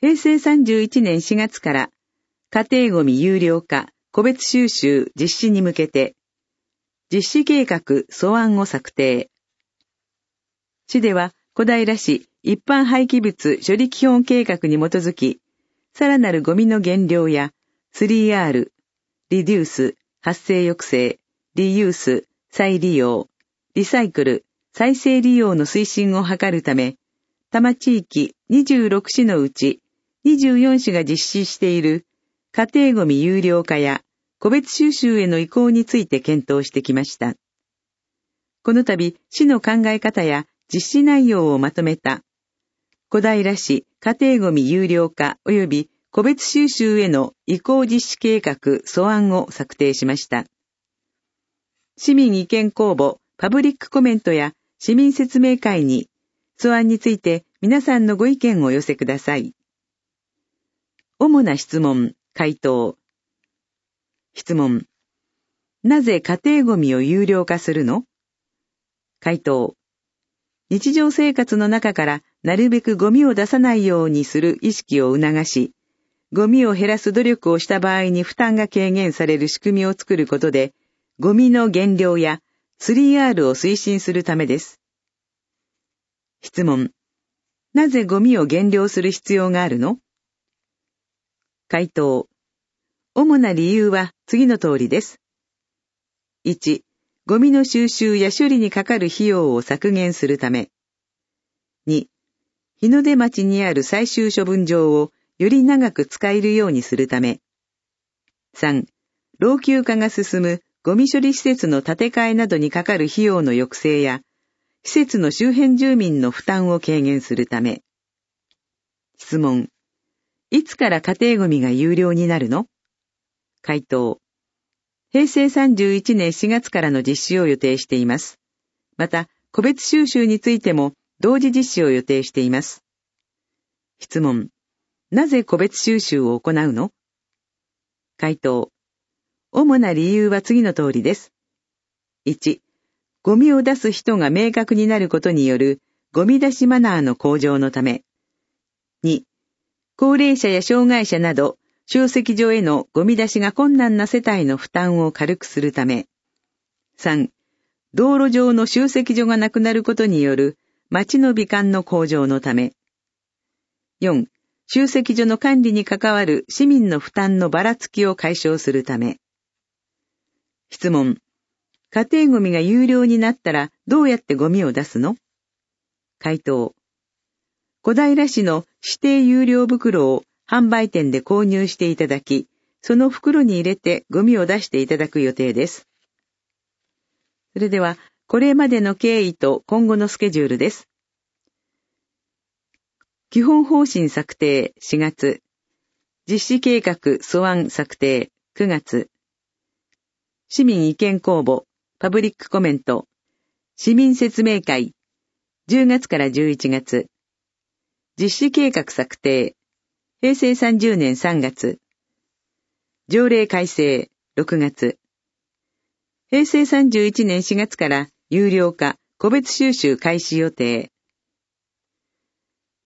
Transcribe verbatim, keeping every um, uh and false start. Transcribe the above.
平成さんじゅういちねんしがつから家庭ごみ有料化、個別収集実施に向けて、実施計画素案を策定。市では小平市一般廃棄物処理基本計画に基づき、さらなるゴミの減量や スリーアール、リデュース、発生抑制、リユース、再利用、リサイクル、再生利用の推進を図るため、多摩地域にじゅうろくしのうちにじゅうよんしが実施している家庭ごみ有料化や個別収集への移行について検討してきました。この度、市の考え方や実施内容をまとめた小平市家庭ごみ有料化及び個別収集への移行実施計画素案を策定しました。市民意見公募、パブリックコメントや市民説明会に素案について皆さんのご意見をお寄せください。主な質問、回答。質問。なぜ家庭ごみを有料化するの？回答。日常生活の中からなるべくゴミを出さないようにする意識を促し、ゴミを減らす努力をした場合に負担が軽減される仕組みを作ることで、ゴミの減量や スリーアール を推進するためです。質問。なぜゴミを減量する必要があるの？回答。主な理由は次の通りです。いち、ゴミの収集や処理にかかる費用を削減するため。に、日の出町にある最終処分場をより長く使えるようにするため。さん、老朽化が進むゴミ処理施設の建て替えなどにかかる費用の抑制や、施設の周辺住民の負担を軽減するため。質問。いつから家庭ゴミが有料になるの？回答。平成さんじゅういちねんしがつからの実施を予定しています。また、個別収集についても同時実施を予定しています。質問。なぜ個別収集を行うの？回答。主な理由は次の通りです。いち、ゴミを出す人が明確になることによるゴミ出しマナーの向上のため。に、高齢者や障害者など、集積所へのゴミ出しが困難な世帯の負担を軽くするため。さん、道路上の集積所がなくなることによる街の美観の向上のため。よん、集積所の管理に関わる市民の負担のばらつきを解消するため。質問。家庭ゴミが有料になったらどうやってゴミを出すの？回答。小平市の指定有料袋を販売店で購入していただき、その袋に入れてゴミを出していただく予定です。それでは、これまでの経緯と今後のスケジュールです。基本方針策定しがつ、実施計画素案策定くがつ、市民意見公募、パブリックコメント、市民説明会、じゅうがつからじゅういちがつ、実施計画策定、平成さんじゅうねんさんがつ、条例改正、ろくがつ、平成さんじゅういちねんしがつから有料化、個別収集開始予定、